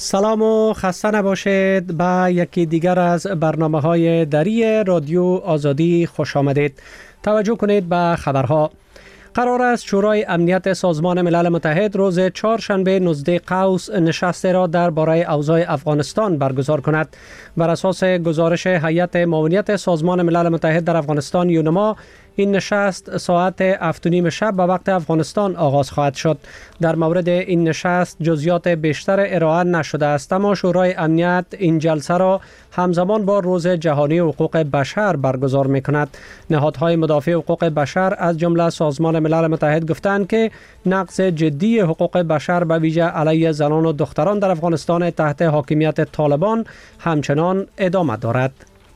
سلام و خسته نباشید به یکی دیگر از برنامه‌های دری رادیو آزادی خوش آمدید. توجه کنید به خبرها. قرار است شورای امنیت سازمان ملل متحد روز چهارشنبه 19 قوس نشست را درباره اوضاع افغانستان برگزار کند. بر اساس گزارش هیئت معاونیت سازمان ملل متحد در افغانستان یونما، این نشست ساعت 7:30 شب به وقت افغانستان آغاز خواهد شد. در مورد این نشست جزئیات بیشتر ارائه نشده است، اما شورای امنیت این جلسه را همزمان با روز جهانی حقوق بشر برگزار می کند. نهادهای مدافع حقوق بشر از جمله سازمان ملل متحد گفتند که نقض جدی حقوق بشر به ویژه علیه زنان و دختران در افغانستان تحت حاکمیت طالبان همچنان ادامه دارد.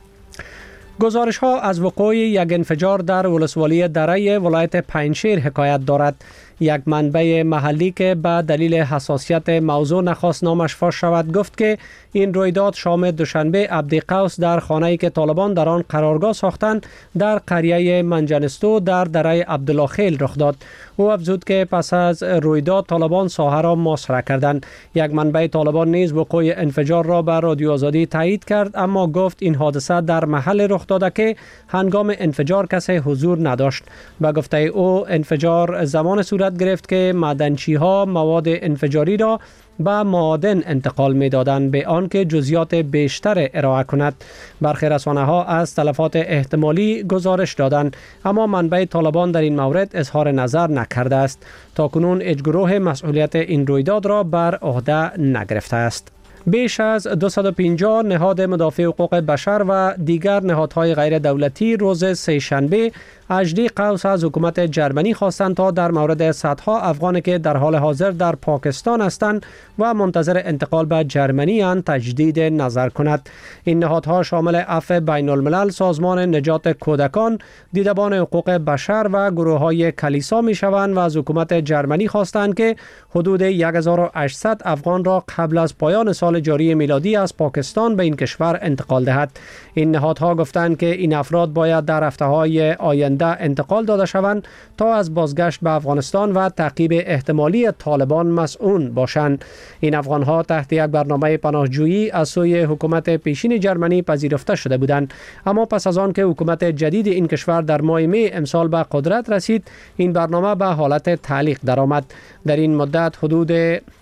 گزارش ها از وقوع یک انفجار در ولسوالی دره ولایت پنجشیر حکایت دارد. یک منبع محلی که به دلیل حساسیت موضوع نخواست نامش فاش شود گفت که این رویداد شام دوشنبه عبدی قوس در خانه‌ای که طالبان در آن قرارگاه ساختند در قریه منجنستو در دره عبدالله خیل رخ داد. او افزود که پس از رویداد طالبان ساحه را محاصره کردند. یک منبع طالبان نیز وقوع انفجار را به رادیو آزادی تایید کرد، اما گفت این حادثه در محل رخ داده که هنگام انفجار کسی حضور نداشت. به گفته او انفجار زمان صورت گرفت که معدنچی‌ها مواد انفجاری را به معادن انتقال می‌دادند به آنکه جزئیات بیشتر ارائه کند. برخی رسانه‌ها از تلفات احتمالی گزارش دادند، اما منبع طالبان در این مورد اظهار نظر نکرده است. تاکنون هیچ گروه مسئولیت این رویداد را بر عهده نگرفته است. بیش از 250 نهاد مدافع حقوق بشر و دیگر نهادهای غیر دولتی روز سه‌شنبه 18 قوس از حکومت جرمنی خواستند تا در مورد صدها افغانی که در حال حاضر در پاکستان هستند و منتظر انتقال به جرمنی اند تجدید نظر کند. این نهادها شامل عفو بین الملل، سازمان نجات کودکان، دیدبان حقوق بشر و گروه‌های کلیسا می‌شوند و از حکومت جرمنی خواستند که حدود 1800 افغان را قبل از پایان سال جاری میلادی از پاکستان به این کشور انتقال دهد. این نهادها گفتند که این افراد باید در هفته‌های آینده انتقال داده شوند تا از بازگشت به افغانستان و تعقیب احتمالی طالبان مسئول باشند. این افغانها تحت یک برنامه پناهجویی از سوی حکومت پیشین جرمنی پذیرفته شده بودند، اما پس از آن که حکومت جدید این کشور در ماه می امسال به قدرت رسید، این برنامه به حالت تعلیق درآمد. در این مدت حدود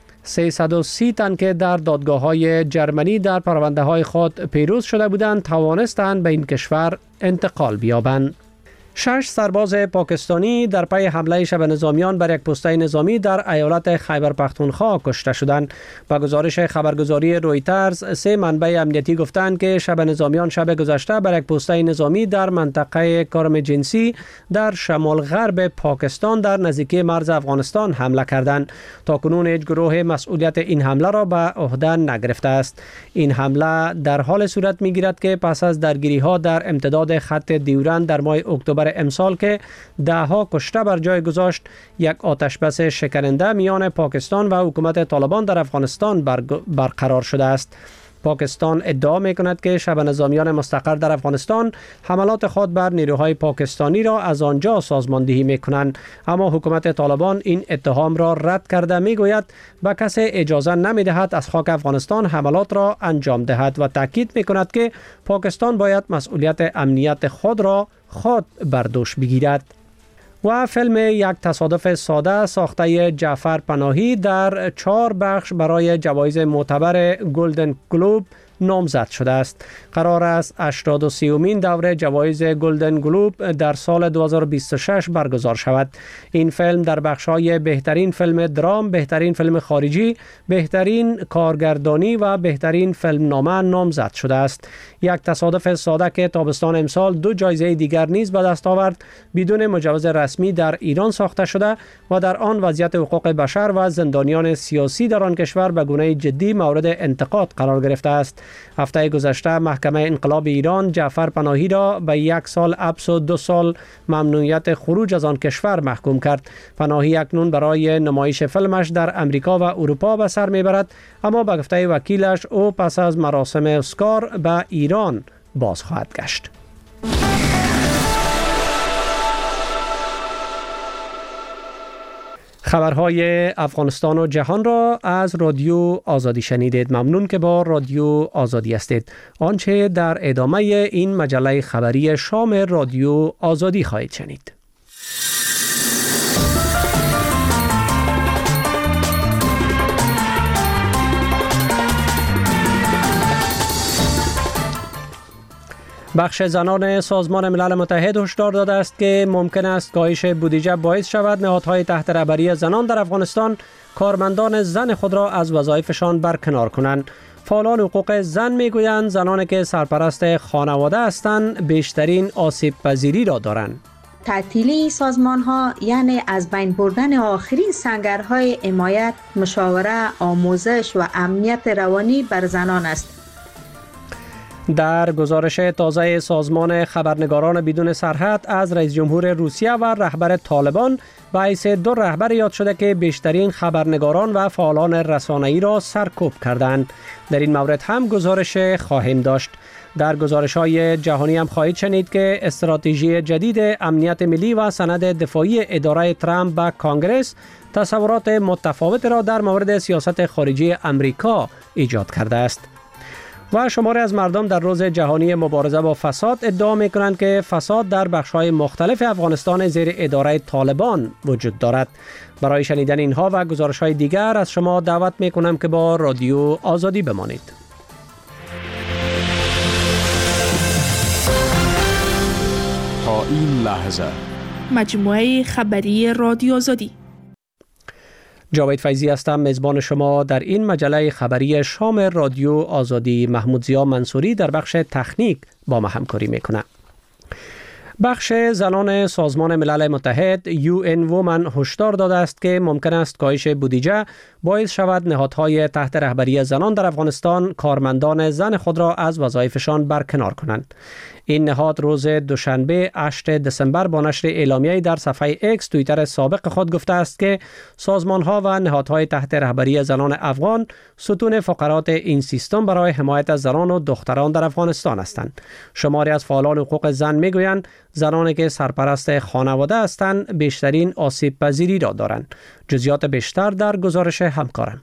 330 تن که در دادگاه‌های جرمنی در پرونده‌های خود پیروز شده بودند توانستند به این کشور انتقال بیابند. 6 سرباز پاکستانی در پی حمله شب نظامیان بر یک پسته نظامی در ایالت خیبر پختونخوا کشته شدند. با گزارش خبرگزاری رویترز، 3 منبع امنیتی گفتند که شب نظامیان شب گذشته بر یک پسته نظامی در منطقه کرم جنسی در شمال غرب پاکستان در نزدیکی مرز افغانستان حمله کردند. تاکنون هیچ گروه مسئولیت این حمله را به عهده نگرفته است. این حمله در حال صورت می‌گیرد که پس از درگیری‌ها در امتداد خط دیورند در ماه اکتبر امسال که 10 کشته بر جای گذاشت، یک آتش بس شکننده میان پاکستان و حکومت طالبان در افغانستان برقرار شده است. پاکستان ادعا می‌کند که شب نظامیان مستقر در افغانستان حملات خود بر نیروهای پاکستانی را از آنجا سازماندهی می‌کنند، اما حکومت طالبان این اتهام را رد کرده می‌گوید به کسی اجازه نمی‌دهد از خاک افغانستان حملات را انجام دهد و تاکید می‌کند که پاکستان باید مسئولیت امنیت خود را خود بر دوش بگیرد. و فیلم یک تصادف ساده ساخته جعفر پناهی در 4 بخش برای جوایز معتبر گلدن گلوب نامزد شده است. قرار است 83مین دوره جوایز گلدن گلوب در سال 2026 برگزار شود. این فیلم در بخش‌های بهترین فیلم درام، بهترین فیلم خارجی، بهترین کارگردانی و بهترین فیلم نامه نامزد شده است. یک تصادف ساده که تابستان امسال 2 جایزه دیگر نیز به دست آورد، بدون مجوز رسمی در ایران ساخته شده و در آن وضعیت حقوق بشر و زندانیان سیاسی در آن کشور به گونه جدی مورد انتقاد قرار گرفته است. هفته گذشته محکمه انقلاب ایران جعفر پناهی را به 1 سال حبس و 2 سال ممنوعیت خروج از آن کشور محکوم کرد. پناهی اکنون برای نمایش فیلمش در امریکا و اروپا به سر میبرد، اما به گفته وکیلش او پس از مراسم اسکار به ایران باز خواهد گشت. خبرهای افغانستان و جهان را از رادیو آزادی شنیدید. ممنون که با رادیو آزادی هستید. آنچه در ادامه این مجله خبری شام رادیو آزادی خواهید شنید. بخش زنان سازمان ملل متحد هشدار داده است که ممکن است کاهش بودجه باعث شود نهادهای تحت رهبری زنان در افغانستان کارمندان زن خود را از وظایفشان برکنار کنند. فعالان حقوق زن میگویند زنانی که سرپرست خانواده هستند بیشترین آسیب پذیری را دارند. تعطیلی سازمان ها یعنی از بین بردن آخرین سنگرهای حمایت، مشاوره، آموزش و امنیت روانی بر زنان است. در گزارش تازه سازمان خبرنگاران بدون سرحد از رئیس جمهور روسیه و رهبر طالبان به حیث دو رهبر یاد شده که بیشترین خبرنگاران و فعالان رسانه‌ای را سرکوب کردند. در این مورد هم گزارش خواهیم داشت. در گزارش‌های جهانی هم خواهید شنید که استراتژی جدید امنیت ملی و سند دفاعی اداره ترامپ به کانگرس تصورات متفاوت را در مورد سیاست خارجی امریکا ایجاد کرده است. و شماری از مردم در روز جهانی مبارزه با فساد ادعا می کنند که فساد در بخش‌های مختلف افغانستان زیر اداره طالبان وجود دارد. برای شنیدن اینها و گزارش‌های دیگر از شما دعوت می کنم که با رادیو آزادی بمانید. تا این لحظه مجموعه خبری رادیو آزادی. جاوید فیضی هستم، میزبان شما در این مجله خبری شام رادیو آزادی. محمود ضیا منصوری در بخش تکنیک با ما همکاری میکنه. بخش زنان سازمان ملل متحد UN Women هشدار داده است که ممکن است کاهش بودجه باعث شود نهادهای تحت رهبری زنان در افغانستان کارمندان زن خود را از وظایفشان برکنار کنند. این نهاد روز دوشنبه 8 دسامبر با نشر اعلامیه‌ای در صفحه اکس توییتر سابق خود گفته است که سازمان‌ها و نهادهای تحت رهبری زنان افغان ستون فقرات این سیستم برای حمایت از زنان و دختران در افغانستان هستند. شماری از فعالان حقوق زن میگویند زنانی که سرپرست خانواده هستند بیشترین آسیب پذیری را دارند. جزئیات بیشتر در گزارش همکارم.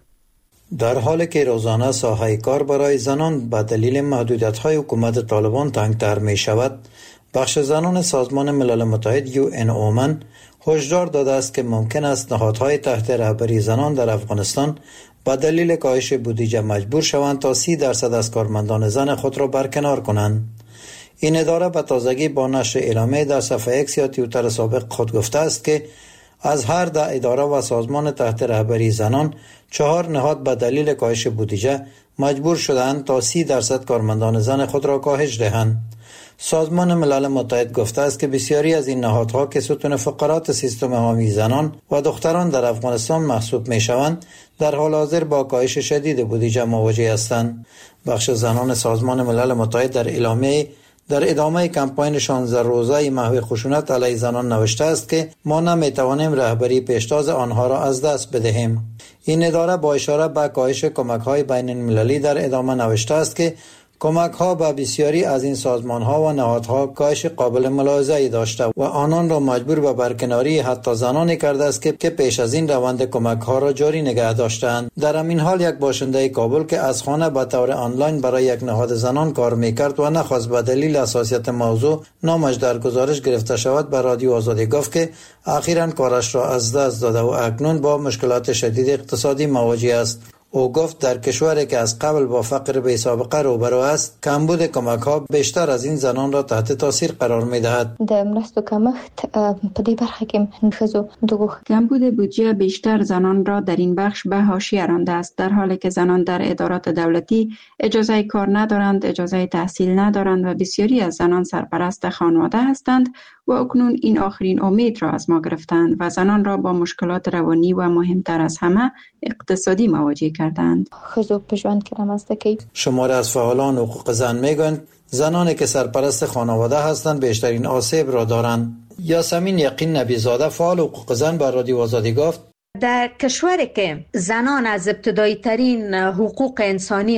در حالی که روزانه ساحه کار برای زنان به دلیل محدودیت‌های حکومت طالبان تنگتر می شود، بخش زنان سازمان ملل متحد UN Women هشدار داده است که ممکن است نهادهای تحت رهبری زنان در افغانستان به دلیل کاهش بودجه مجبور شوند تا 30% از کارمندان زن خود را برکنار کنند. این اداره به تازگی با نشر اعلامیه در صفحه اکس یا توییتر سابق خود گفته است که از هر 10 اداره و سازمان تحت رهبری زنان 4 نهاد به دلیل کاهش بودجه مجبور شدند تا 30% کارمندان زن خود را کاهش دهند. سازمان ملل متحد گفته است که بسیاری از این نهادها که ستون فقرات سیستم حامی زنان و دختران در افغانستان محسوب می شوند در حال حاضر با کاهش شدید بودجه مواجه هستند. بخش زنان سازمان ملل متحد در اعلامیه در ادامه کمپاین 16 روزه محو خشونت علیه زنان نوشته است که ما نمیتوانیم رهبری پیشتاز آنها را از دست بدهیم. این اداره با اشاره به کاهش کمک‌های بین المللی در ادامه نوشته است که کمک‌ها به بسیاری از این سازمان‌ها و نهادها کاهش قابل ملاحظه‌ای داشته و آنان را مجبور به برکناری حتی زنانی کرده است که پیش از این روند کمک‌ها را جاری نگه داشتند. در همین حال یک باشنده کابل که از خانه به طور آنلاین برای یک نهاد زنان کار می‌کرد و نخواست به دلیل حساسیت موضوع نامش در گزارش گرفته شود به رادیو آزادی گفت که اخیراً کارش را از دست داده و اکنون با مشکلات شدید اقتصادی مواجه است. او گفت در کشوری که از قبل با فقر بی سابقه روبرو است، کمبود کمک‌ها بیشتر از این زنان را تحت تاثیر قرار می‌دهد. د مرستو کمښت په دې برخه کې ښځو د کمبود بودجه بیشتر زنان را در این بخش به حاشیه رانده است، در حالی که زنان در ادارات دولتی اجازه کار ندارند، اجازه تحصیل ندارند و بسیاری از زنان سرپرست خانواده هستند و اکنون این آخرین امید را از ما گرفتند و زنان را با مشکلات روانی و مهمتر از همه اقتصادی مواجه کردند. ښځو په ژوند کې رامنځته کوي. شماری از فعالان حقوق زن میگویند زنانی که سرپرست خانواده هستند بیشترین آسیب را دارند. یاسمین یقین نبیزاده فعال حقوق زن به رادیو آزادی گفت در کشوری که زنان از ابتدایی ترین حقوق انسانی خود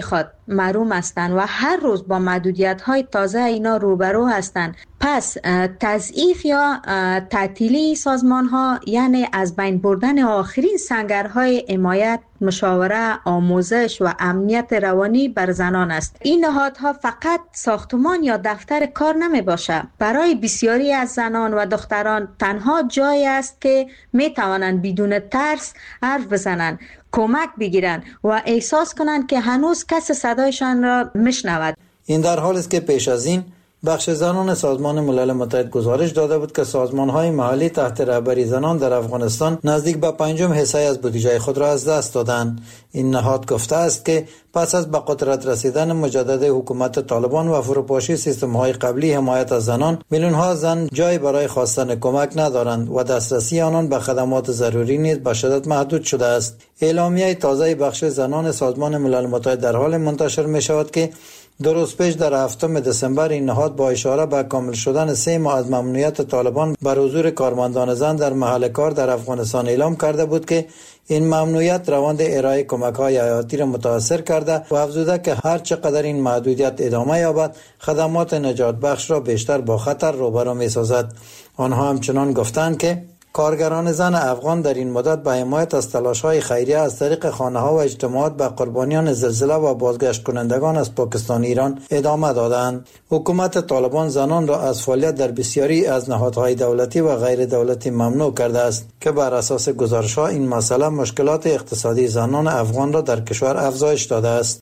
محروم هستند و هر روز با محدودیت‌های تازه اینا روبرو هستند. پس تضعیف یا تعطیلی سازمان‌ها یعنی از بین بردن آخرین سنگرهای حمایت، مشاوره، آموزش و امنیت روانی بر زنان است. این نهادها فقط ساختمان یا دفتر کار نمی باشه. برای بسیاری از زنان و دختران تنها جایی است که می توانند بدون ترس حرف بزنند، کمک بگیرند و احساس کنند که هنوز کس صدایشان را میشنود. این در حالی است که پیش از این بخش زنان سازمان ملل متحد گزارش داده بود که سازمان‌های محلی تحت رهبری زنان در افغانستان نزدیک به 5 حصه از بودجه خود را از دست دادند. این نهاد گفته است که پس از به قدرت رسیدن مجدد حکومت طالبان و فروپاشی سیستم‌های قبلی حمایت از زنان، میلیون‌ها زن جای برای خواستن کمک ندارند و دسترسی آنان به خدمات ضروری نیز به شدت محدود شده است. اعلامیه تازه بخش زنان سازمان ملل متحد در حال منتشر می‌شود که 2 روز پیش در 7 دسامبر این نهاد با اشاره به کامل شدن 3 ماه از ممنوعیت طالبان بر حضور کارمندان زن در محل کار در افغانستان اعلام کرده بود که این ممنوعیت روند ارائه کمک‌های حیاتی را متاثر کرده و افزوده که هر چقدر این محدودیت ادامه یابد خدمات نجات بخش را بیشتر با خطر روبرو می‌سازد. آنها همچنان گفتند که کارگران زن افغان در این مدت به حمایت از تلاش‌های خیریه از طریق خانه‌ها و اجتماعات به قربانیان زلزله و بازگشت کنندگان از پاکستان ایران ادامه دادند. حکومت طالبان زنان را از فعالیت در بسیاری از نهادهای دولتی و غیر دولتی ممنوع کرده است که بر اساس گزارش‌ها این مسئله مشکلات اقتصادی زنان افغان را در کشور افزایش داده است.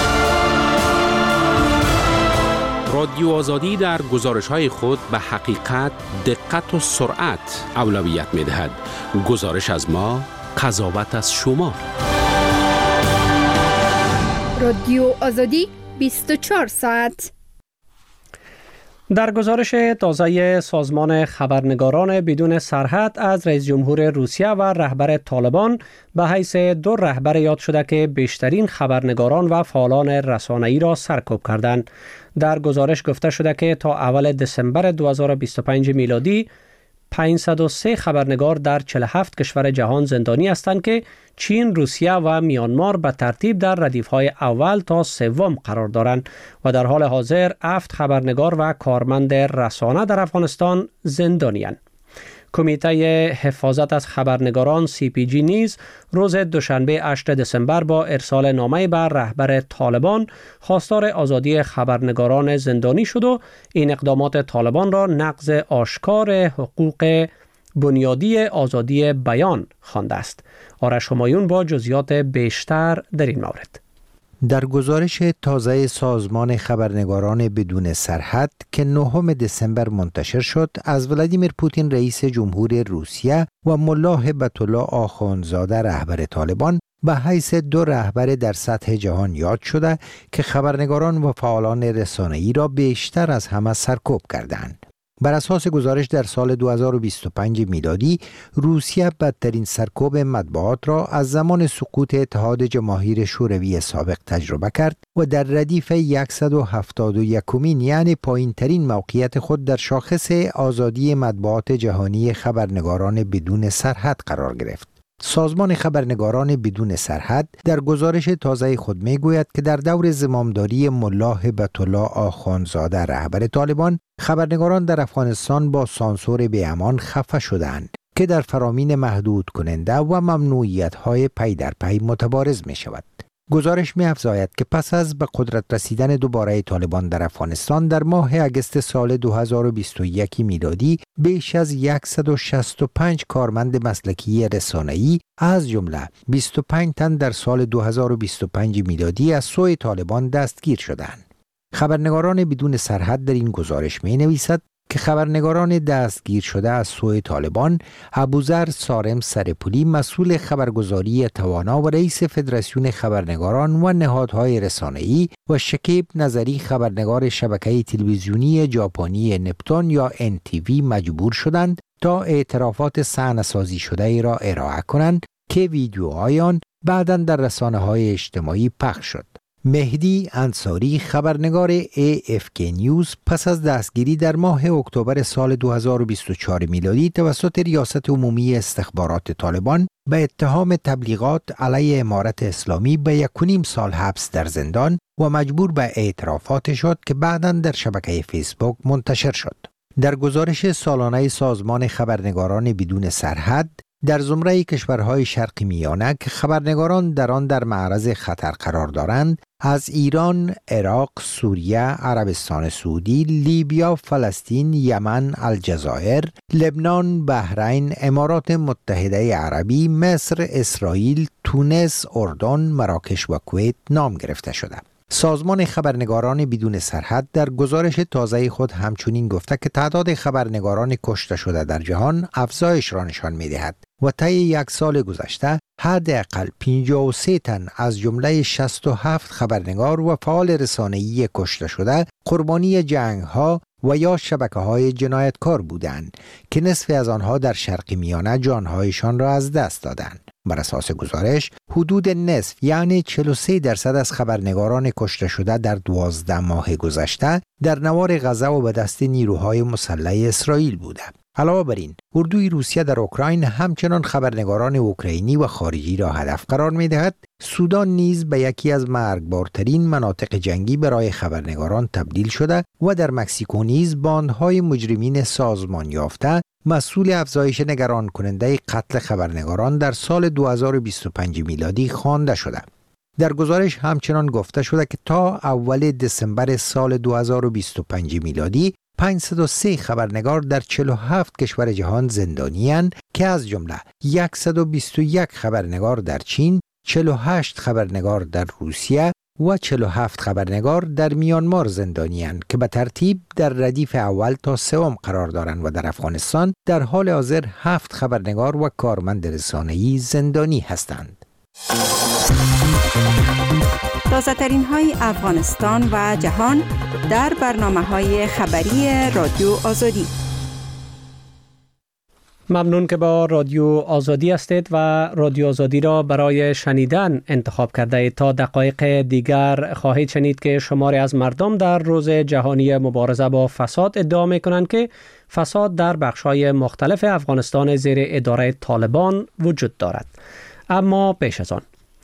رادیو آزادی در گزارش‌های خود به حقیقت، دقت و سرعت اولویت می‌دهد. گزارش از ما، قضاوت از شما. رادیو آزادی 24 ساعت. در گزارش تازه سازمان خبرنگاران بدون سرحد از رئیس جمهور روسیه و رهبر طالبان به حیث 2 رهبر یاد شده که بیشترین خبرنگاران و فعالان رسانه‌ای را سرکوب کردند. در گزارش گفته شده که تا اول دسامبر 2025 میلادی 503 خبرنگار در 47 کشور جهان زندانی هستند که چین، روسیه و میانمار به ترتیب در ردیف‌های اول تا سوم قرار دارند و در حال حاضر 7 خبرنگار و کارمند رسانه در افغانستان زندانی اند. کمیته حفاظت از خبرنگاران CPG نیز روز دوشنبه 8 دسامبر با ارسال نامه به رهبر طالبان خواستار آزادی خبرنگاران زندانی شد و این اقدامات طالبان را نقض آشکار حقوق بنیادی آزادی بیان خوانده است. آرش همایون با جزئیات بیشتر در این مورد. در گزارش تازه سازمان خبرنگاران بدون سرحد که 9 دسامبر منتشر شد، از ولادیمیر پوتین رئیس جمهور روسیه و ملا هیبت الله آخوندزاده رهبر طالبان به حیث 2 رهبر در سطح جهان یاد شده که خبرنگاران و فعالان رسانه‌ای را بیشتر از همه سرکوب کردند. بر اساس گزارش در سال 2025 میلادی روسیه بدترین سرکوب مطبوعات را از زمان سقوط اتحاد جماهیر شوروی سابق تجربه کرد و در ردیف 171 یعنی پایین ترین موقعیت خود در شاخص آزادی مطبوعات جهانی خبرنگاران بدون سرحد قرار گرفت. سازمان خبرنگاران بدون سرحد در گزارش تازه خود میگوید که در دور زمامداری ملا هیبت الله آخوندزاده رهبر طالبان، خبرنگاران در افغانستان با سانسور بی‌امان خفه شدند که در فرامین محدود کننده و ممنوعیت‌های پی در پی متبارز می شود. گزارش می افزاید که پس از به قدرت رسیدن دوباره طالبان در افغانستان در ماه اگست سال 2021 میلادی بیش از 165 کارمند مسلکی رسانه‌ای از جمله 25 تن در سال 2025 میلادی از سوی طالبان دستگیر شدند. خبرنگاران بدون سرحد در این گزارش می نویسد که خبرنگاران دستگیر شده از سوی طالبان ابوذر سارم سرپولی مسئول خبرگزاری توانا و رئیس فدراسیون خبرنگاران و نهادهای رسانه‌ای و شکیب نظری خبرنگار شبکه تلویزیونی ژاپنی نپتون یا NTV مجبور شدند تا اعترافات صحنه‌سازی شده ای را ارائه کنند که ویدیوهای آن بعداً در رسانه‌های اجتماعی پخش شد. مهدی انصاری خبرنگار AFK نیوز پس از دستگیری در ماه اکتبر سال 2024 میلادی توسط ریاست عمومی استخبارات طالبان به اتهام تبلیغات علیه امارت اسلامی به 1.5 سال حبس در زندان و مجبور به اعترافات شد که بعداً در شبکه فیسبوک منتشر شد. در گزارش سالانه سازمان خبرنگاران بدون سرحد در زمره کشورهای شرق میانه که خبرنگاران در آن در معرض خطر قرار دارند، از ایران، عراق، سوریه، عربستان سعودی، لیبیا، فلسطین، یمن، الجزایر، لبنان، بحرین، امارات متحده عربی، مصر، اسرائیل، تونس، اردن، مراکش و کویت نام گرفته شده. سازمان خبرنگاران بدون سرحد در گزارش تازه خود همچنین گفته که تعداد خبرنگاران کشته شده در جهان افزایش را نشان می‌دهد و طی 1 سال گذشته حداقل 53 تن از جمله 67 خبرنگار و فعال رسانه‌ای کشته شده قربانی جنگ‌ها و یا شبکه‌های جنایتکار بودند که نصف از آنها در شرق میانه جان‌هایشان را از دست دادند. بر اساس گزارش حدود نصف یعنی 43% از خبرنگاران کشته شده در 12 ماه گذشته در نوار غزه و به دست نیروهای مسلح اسرائیل بوده. علاوه بر این، اردوی روسیه در اوکراین همچنان خبرنگاران اوکراینی و خارجی را هدف قرار می‌دهد. سودان نیز به یکی از مرگبارترین مناطق جنگی برای خبرنگاران تبدیل شده و در مکزیکو نیز باندهای مجرمین سازمان یافته مسئول افزایش نگران کننده قتل خبرنگاران در سال 2025 میلادی خوانده شده. در گزارش همچنان گفته شده که تا اول دسامبر سال 2025 میلادی 503 خبرنگار در 47 کشور جهان زندانی اند که از جمله 121 خبرنگار در چین، 48 خبرنگار در روسیه و 47 خبرنگار در میانمار زندانی اند که به ترتیب در ردیف اول تا سوم قرار دارند و در افغانستان در حال حاضر 7 خبرنگار و کارمند رسانه‌ای زندانی هستند. تازه‌ترین های افغانستان و جهان در برنامه‌های خبری رادیو آزادی. ممنون که با رادیو آزادی هستید و رادیو آزادی را برای شنیدن انتخاب کرده اید. تا دقایق دیگر خواهید شنید که شماری از مردم در روز جهانی مبارزه با فساد ادعا می کنند که فساد در بخش‌های مختلف افغانستان زیر اداره طالبان وجود دارد. اما پیش از آن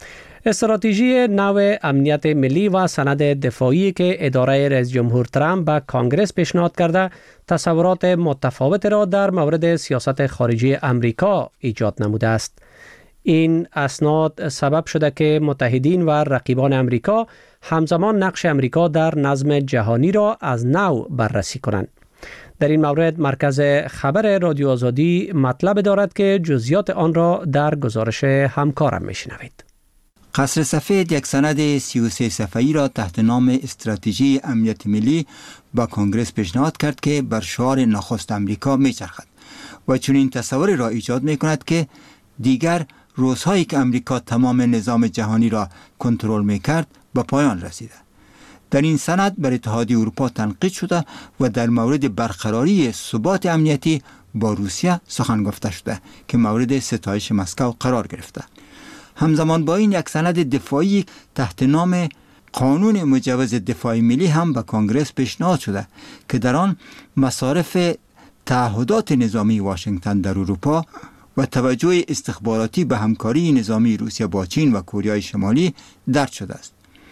استراتژی نو امنیت ملی و سند دفاعی که اداره رئیس جمهور ترامپ به کانگرس پیشنهاد کرده تصورات متفاوت را در مورد سیاست خارجی امریکا ایجاد نموده است. این اسناد سبب شده که متحدین و رقیبان امریکا همزمان نقش امریکا در نظم جهانی را از نو بررسی کنند. در این مورد مرکز خبر رادیو آزادی مطلب دارد که جزئیات آن را در گزارش همکارم میشنوید. قصر سفید یک سند 33 صفحه‌ای را تحت نام استراتژی امنیت ملی با کانگرس پیشنهاد کرد که بر شعار نخست امریکا میچرخد و چنین تصوری را ایجاد میکند که دیگر روزهایی که امریکا تمام نظام جهانی را کنترل میکرد به پایان رسیده. در این سند بر اتحادیه اروپا تنقید شده و در مورد برقراری ثبات امنیتی با روسیه سخن گفته شده که مورد ستایش مسکو قرار گرفته. همزمان با این یک سند دفاعی تحت نام قانون مجوز دفاع ملی هم به کانگرس پیشنهاد شده که در آن مصارف تعهدات نظامی واشنگتن در اروپا و توجه استخباراتی به همکاری نظامی روسیه با چین و کره شمالی درج شده است.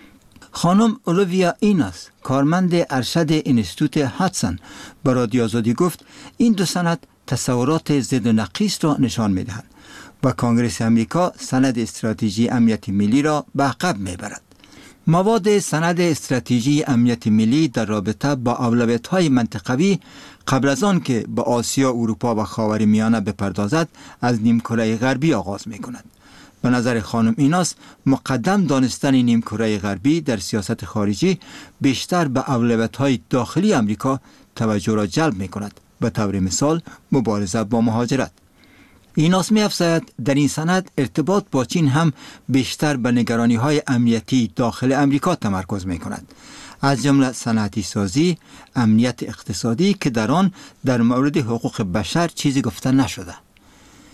خانم اولویا ایناس، کارمند ارشد اینستیتوت هاتسون، به رادیو آزادی گفت این دو سند تصورات ضد و نقیض را نشان می‌دهند و کانگرس امریکا سند استراتژی امنیت ملی را به عقب می‌برد. مواد سند استراتژی امنیت ملی در رابطه با اولویت‌های منطقوی قبل از آن که به آسیا، اروپا و خاورمیانه بپردازد از نیمکره غربی آغاز می‌کند. به نظر خانم ایناس مقدم دانستن نیمکره غربی در سیاست خارجی بیشتر به اولویت‌های داخلی امریکا توجه را جلب می‌کند، به طور مثال مبارزه با مهاجرت. ایناس می‌افزاید در این سند ارتباط با چین هم بیشتر به نگرانی‌های امنیتی داخل امریکا تمرکز می‌کند، از جمله صنعتی سازی، امنیت اقتصادی که در آن در مورد حقوق بشر چیزی گفته نشده.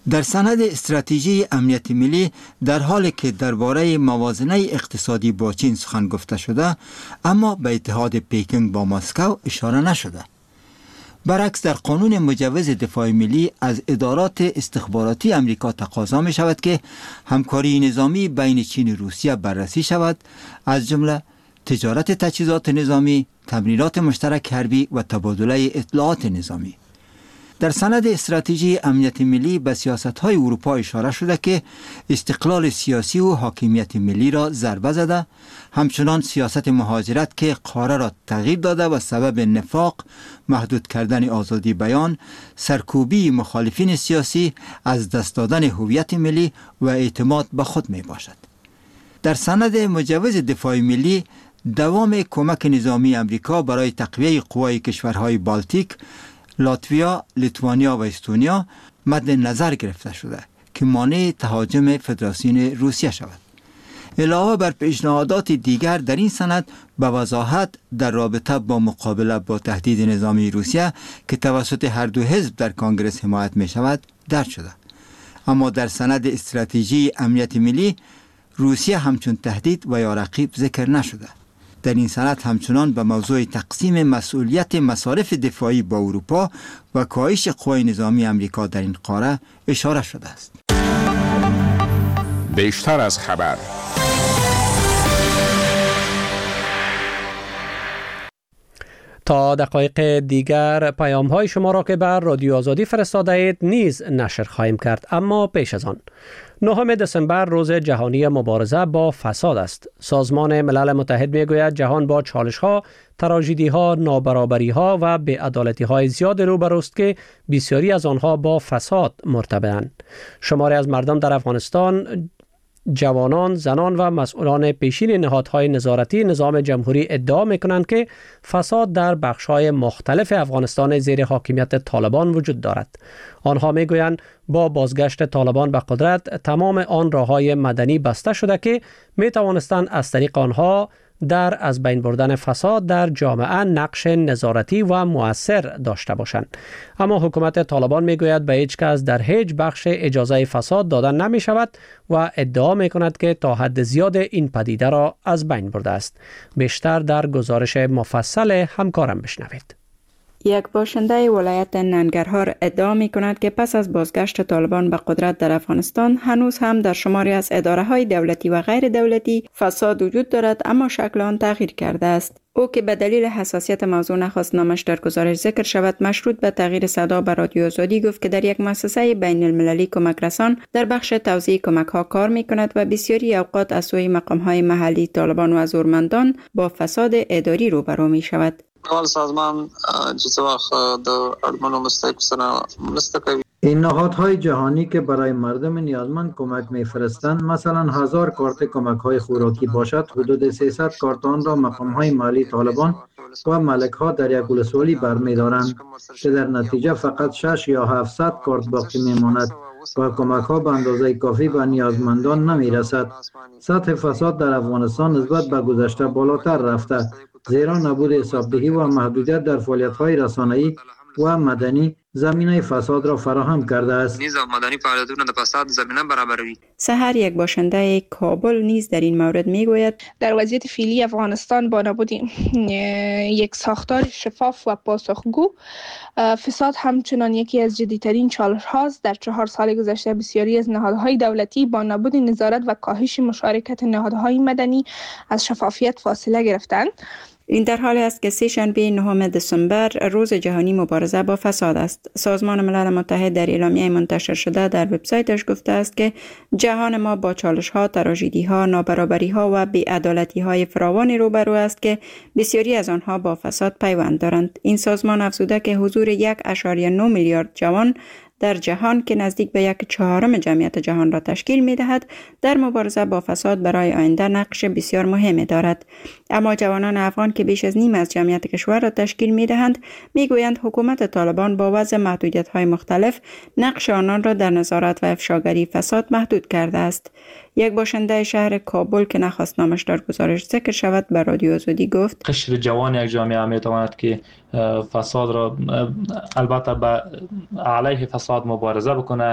در سند استراتژی امنیت ملی در حالی که درباره موازنه اقتصادی با چین سخن گفته شده، اما به اتحاد پکینگ با مسکو اشاره نشده. برعکس در قانون مجوز دفاع ملی از ادارات استخباراتی امریکا تقاضا می شود که همکاری نظامی بین چین و روسیه بررسی شود، از جمله تجارت تجهیزات نظامی، تمرینات مشترک حربی و تبادله اطلاعات نظامی. در سند استراتژی امنیت ملی به سیاست‌های اروپا اشاره شده که استقلال سیاسی و حاکمیت ملی را ضربه زده، همچنان سیاست مهاجرت که قاره را تغییر داده و سبب نفاق، محدود کردن آزادی بیان، سرکوبی مخالفین سیاسی، از دست دادن هویت ملی و اعتماد به خود می باشد. در سند مجوز دفاع ملی دوام کمک نظامی امریکا برای تقویه قوای کشورهای بالتیک، لاتویا، لیتوانیا و استونیا مد نظر گرفته شده که مانع تهاجم فدراسیون روسیه شود. علاوه بر پیشنهادات دیگر در این سند به وضاحت در رابطه با مقابله با تهدید نظامی روسیه که توسط هر دو حزب در کنگره حمایت می شود درج شده. اما در سند استراتژی امنیت ملی روسیه همچون تهدید و یا رقیب ذکر نشده. در این سند همچنان به موضوع تقسیم مسئولیت مصارف دفاعی با اروپا و کاهش قوای نظامی امریکا در این قاره اشاره شده است. بیشتر از خبر. تا دقایق دیگر پیام های شما را که بر رادیو آزادی فرستاده اید نیز نشر خواهیم کرد، اما پیش از آن 9 دسامبر روز جهانی مبارزه با فساد است. سازمان ملل متحد می گوید جهان با چالش ها، تراژدی ها، نابرابری ها و بی‌عدالتی های زیاد روبروست که بسیاری از آنها با فساد مرتبطند. شماری از مردم در افغانستان، جوانان، زنان و مسئولان پیشین نهادهای نظارتی نظام جمهوری ادعا می‌کنند که فساد در بخش‌های مختلف افغانستان زیر حاکمیت طالبان وجود دارد. آنها می‌گویند با بازگشت طالبان به قدرت تمام آن راه‌های مدنی بسته شده که می‌توانستند از طریق آنها در از بین بردن فساد در جامعه نقش نظارتی و مؤثر داشته باشند. اما حکومت طالبان میگوید به هیچ کس در هیچ بخش اجازه فساد دادن نمی شود و ادعا می کند که تا حد زیاد این پدیده را از بین برده است. بیشتر در گزارش مفصل همکارم بشنوید. یک باشنده ولایت ننگرهار ادعا می کند که پس از بازگشت طالبان به قدرت در افغانستان هنوز هم در شماری از اداره های دولتی و غیر دولتی فساد وجود دارد، اما شکل آن تغییر کرده است. او که به دلیل حساسیت موضوع نخواست نامش در گزارش ذکر شود، مشروط به تغییر صدا به رادیو آزادی گفت که در یک مؤسسه بین المللی کمک رسان در بخش توزیع کمک ها کار می کند و بسیاری اوقات از سوی مقام های محلی طالبان و زورمندان با فساد اداری روبرو می شود. سازمان چه وقت در ارمانو مستحق سره مستقیم این نهادهای جهانی که برای مردم نیازمند کمک میفرستند، مثلا 1000 کارت کمک های خوراکی باشد، حدود 300 کارتان را مقام های محلی طالبان و ملک ها در یک ولسوالی برمیدارند که در نتیجه فقط 6 یا 700 کارت باقی میماند و کمک ها به اندازه کافی به نیازمندان نمیرسد. سطح فساد در افغانستان نسبت به گذشته بالاتر رفته، زیرا نبود حسابدهی و محدودیت در فعالیت‌های رسانه‌ای و مدنی زمینه فساد را فراهم کرده است. نظام مدنی فعالیتونه د فساد زمینه برابروي. سحر یک باشنده کابل نیز در این مورد میگوید در وضعیت فعلی افغانستان با نبود یک ساختار شفاف و پاسخگو، فساد همچنان یکی از جدی‌ترین چالش هاست. در 4 سال گذشته بسیاری از نهادهای دولتی با نبود نظارت و کاهش مشارکت نهادهای مدنی از شفافیت فاصله گرفتند. این در حالی است که سه‌شنبه 9 دسامبر روز جهانی مبارزه با فساد است. سازمان ملل متحد در اعلامیه منتشر شده در وبسایتش گفته است که جهان ما با چالش‌ها، تراژدی‌ها، نابرابری‌ها و بی‌عدالتی‌های فراوان روبرو است که بسیاری از آنها با فساد پیوند دارند. این سازمان افزوده که حضور 1.9 میلیارد جوان در جهان که نزدیک به 1/4 جمعیت جهان را تشکیل می دهد در مبارزه با فساد برای آینده نقش بسیار مهمی دارد. اما جوانان افغان که بیش از نیم از جمعیت کشور را تشکیل می دهند می گویند حکومت طالبان با وضع محدودیت های مختلف نقش آنان را در نظارت و افشاگری فساد محدود کرده است. یک باشنده شهر کابل که نخواست نامش در گزارش ذکر شود به رادیو آزادی گفت قشر جوان یک جامعه می تواند که فساد را البته به علیه فساد مبارزه بکنه،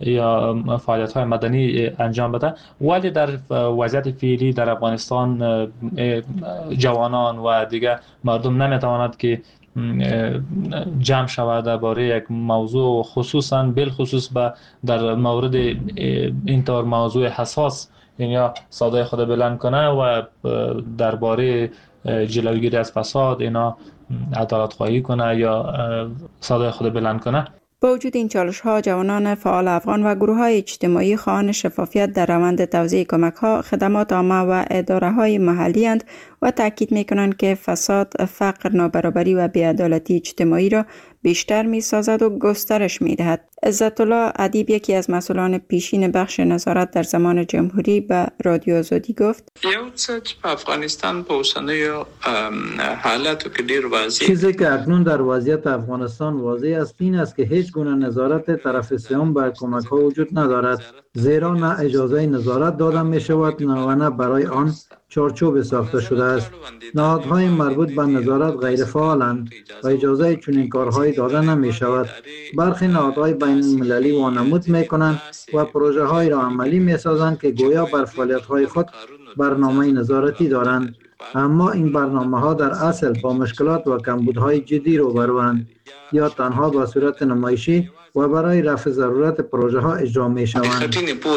یا فعالیت‌های مدنی انجام بده. ولی در وضعیت فعلی در افغانستان جوانان و دیگه مردم نمیتواند که جمع شود درباره یک موضوع، خصوصا بالخصوص در مورد اینطور موضوع حساس، یعنی صدای خود بلند کنه و درباره جلوگیری از فساد اینا عدالت خواهی کنه یا صدای خود بلند کنه. با وجود این چالش‌ها، جوانان فعال افغان و گروه‌های اجتماعی خواهان شفافیت در روند توزیع کمک‌ها، خدمات عامه و اداره‌های محلی اند و تاکید می‌کنند که فساد، فقر، نابرابری و بی‌عدالتی اجتماعی را بیشتر می‌سازد و گسترش می‌دهد. عزت الله ادیب، یکی از مسئولان پیشین بخش نظارت در زمان جمهوری، به رادیو آزادی گفت: یو څه په افغانستان په اوسنیو حالاتو کې ډیر واضح، چیزی که اکنون در وضعیت افغانستان واضح است این است که هیچ گونه نظارت طرف سوم بر کمک‌ها وجود ندارد، زیرا نه اجازه نظارت داده می‌شود و نه برای آن چارچوب ساخته شده است. نهادهای مربوط به نظارت غیر فعالند و اجازه چنین کارهایی داده نمی شود. برخی نهادهای بین المللی وانمود می کنند و پروژه های را عملی می سازند که گویا بر فعالیت های خود برنامه نظارتی دارند، اما این برنامه ها در اصل با مشکلات و کمبودهای جدی روبروند یا تنها به صورت نمایشی و برای رفع ضرورت پروژه ها اجرا می شوند.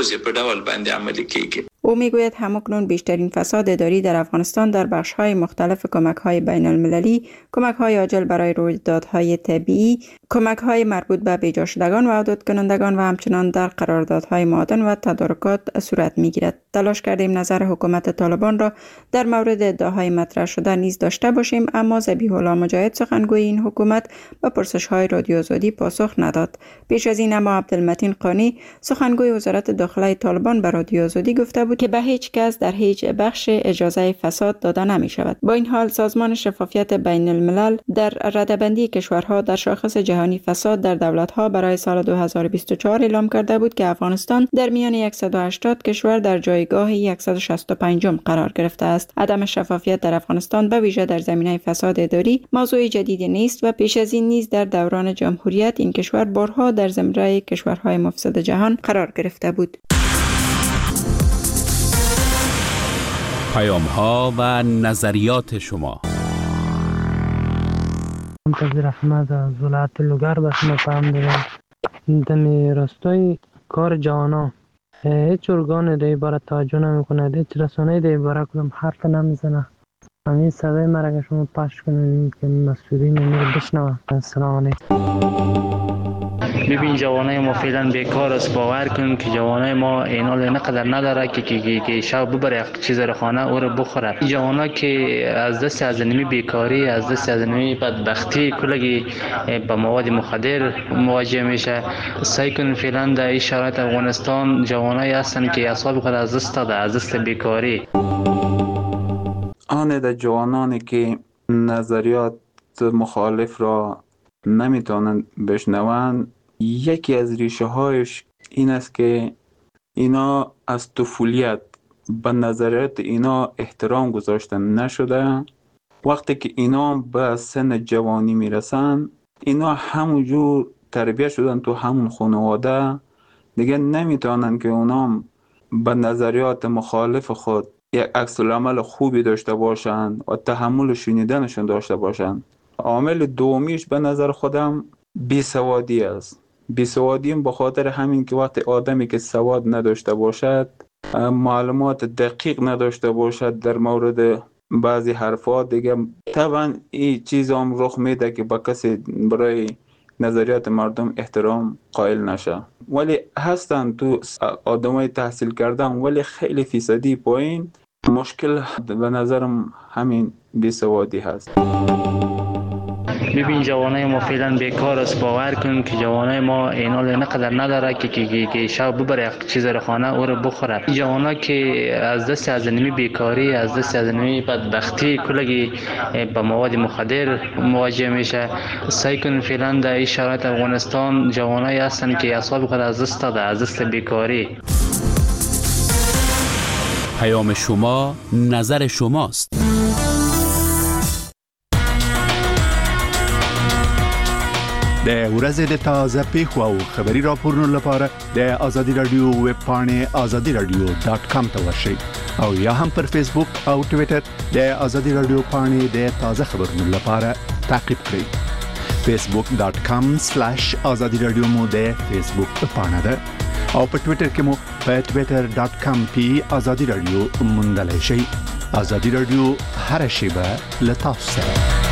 او میگوید همکنون بیشترین فساد اداری در افغانستان در بخش‌های مختلف کمک‌های بین المللی، کمک‌های عاجل برای رویدادهای طبیعی، کمک‌های مربوط به بیجا شدگان و عودت کنندگان و همچنان در قراردادهای معادن و تدارکات صورت می‌گیرد. تلاش کردیم نظر حکومت طالبان را در مورد ادعاهای مطرح شده نیز داشته باشیم، اما ذبیح الله مجاهد، سخنگوی این حکومت، به پرسش‌های رادیو آزادی پاسخ نداد. پیش از این اما عبدالمتین قانی، سخنگوی وزارت داخله طالبان، به رادیو آزادی گفته بود که به هیچ کس در هیچ بخش اجازه فساد داده نمی شود. با این حال سازمان شفافیت بین الملل در رده‌بندی کشورها در شاخص جهانی فساد در دولت‌ها برای سال 2024 اعلام کرده بود که افغانستان در میان 180 کشور در جایگاه 165 قرار گرفته است. عدم شفافیت در افغانستان به ویژه در زمینه فساد اداری موضوع جدیدی نیست و پیش از این نیز در دوران جمهوریت این کشور بارها در زمره کشورهای مفسد جهان قرار گرفته بود. پیام‌ها و نظریات شما. منتظر احمد از ولایت لوگر به شما پیام دارم. دمی راستای کار جوانا هیچ ارگان دی باره توجه نمیکنه، هیچ رسانه دی باره کدام حرف نمیزنه. همین صدای مرا که شما پخش کنید که مسئولین رو بشنوه. السلام علیکم. ببین جوانای ما فعلا بیکار است. باور کن که جوانای ما اینال اینقدر نداره که شب ببره چیز رو خانه او رو بخوره. جوانا که از دست از نمی بیکاری، از دست از نمی بدبختی کلگی با مواد مخدر مواجه میشه. سعی کن فعلا در این شرایط افغانستان جوانای هستن که اعصاب خود از دست داده، از دست بیکاری. آن در جوانانی که نظریات مخالف را نمیتونن بشنوند، یکی از ریشه هایش این است که اینا از طفولیت به نظریات اینا احترام گذاشته نشده. وقتی که اینا به سن جوانی میرسن، اینا همونجور تربیت شدن تو همون خانواده، دیگه نمیتونن که اونا به نظریات مخالف خود یک عکس العمل خوبی داشته باشن و تحمل شنیدنشون داشته باشن. عامل دومیش به نظر خودم بیسوادی است. بیسوادی به خاطر همین که وقتی آدمی که سواد نداشته باشد، معلومات دقیق نداشته باشد در مورد بعضی حرفات، دیگه طبعا این چیز هم رخ میده که با کسی برای نظریات مردم احترام قائل نشه. ولی هستن تو آدمای تحصیل کردن ولی خیلی فیصدی پایین. مشکل به نظرم همین بیسوادی هست. ببین جوانای ما فعلا بیکار است. باور کن که جوانای ما اینال اینقدر نداره که شب ببره چیز رو خانه او رو بخوره. جوانا که از دست از نمی بیکاری، از دست از نمی بدبختی کلگی با مواد مخدر مواجه میشه. سعی کن فعلا در این شرایط افغانستان جوانای هستن که اعصاب خود از دست داده، از دست بیکاری. پیام شما، نظر شماست. د ورځې د تازه پیښو او خبري راپورونو لپاره د ازادي رادیو ویب پاڼه azadiradio.com ته ورشئ او یا هم پر فیسبوک او ټوئیټر د ازادي رادیو پاڼه د تازه خبرونو لپاره تعقیب کړئ. facebook.com/azadiradio مو د فیسبوک پاڼه ده او په ټوئیټر کې مو په twitter.com/azadiradio موندلای شئ. ازادي رادیو هر شیبه له تاسو سره.